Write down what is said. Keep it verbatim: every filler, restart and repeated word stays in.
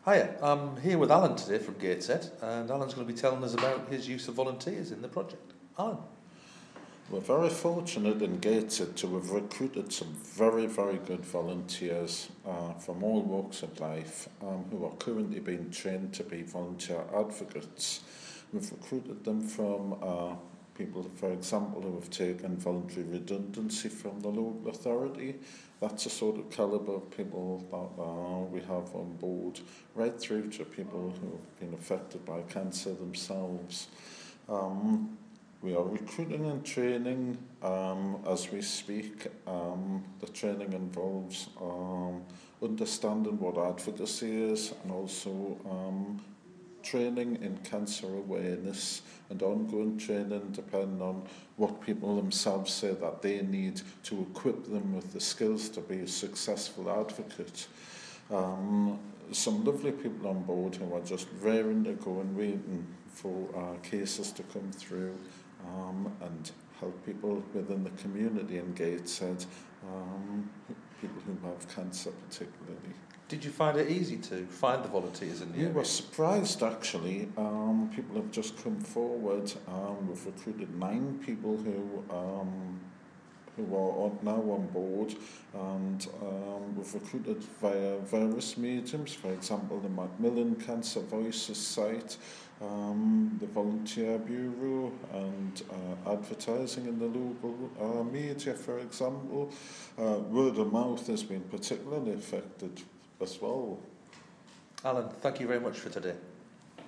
Hiya, I'm here with Alan today from Gateshead, and Alan's going to be telling us about his use of volunteers in the project. Alan. We're very fortunate in Gateshead to have recruited some very, very good volunteers uh, from all walks of life um, who are currently being trained to be volunteer advocates. We've recruited them from uh, people, for example, who have taken voluntary redundancy from the local authority. That's the sort of calibre of people that uh, we have on board, right through to people who have been affected by cancer themselves. Um, We are recruiting and training um, as we speak. Um, the training involves um, understanding what advocacy is and also um, training in cancer awareness and ongoing training depending on what people themselves say that they need to equip them with the skills to be a successful advocate. Um, some lovely people on board who are just raring to go and waiting for uh, cases to come through um, and help people within the community in Gateshead, um, people who have cancer particularly. Did you find it easy to find the volunteers in the We area? were surprised actually. Um, people have just come forward. Um, we've recruited nine people who um, who are on, now on board, and um, we've recruited via various mediums, for example the Macmillan Cancer Voices site, um, the Volunteer Bureau, and uh, advertising in the local uh, media, for example. Uh, word of mouth has been particularly affected as well. Alan, thank you very much for today.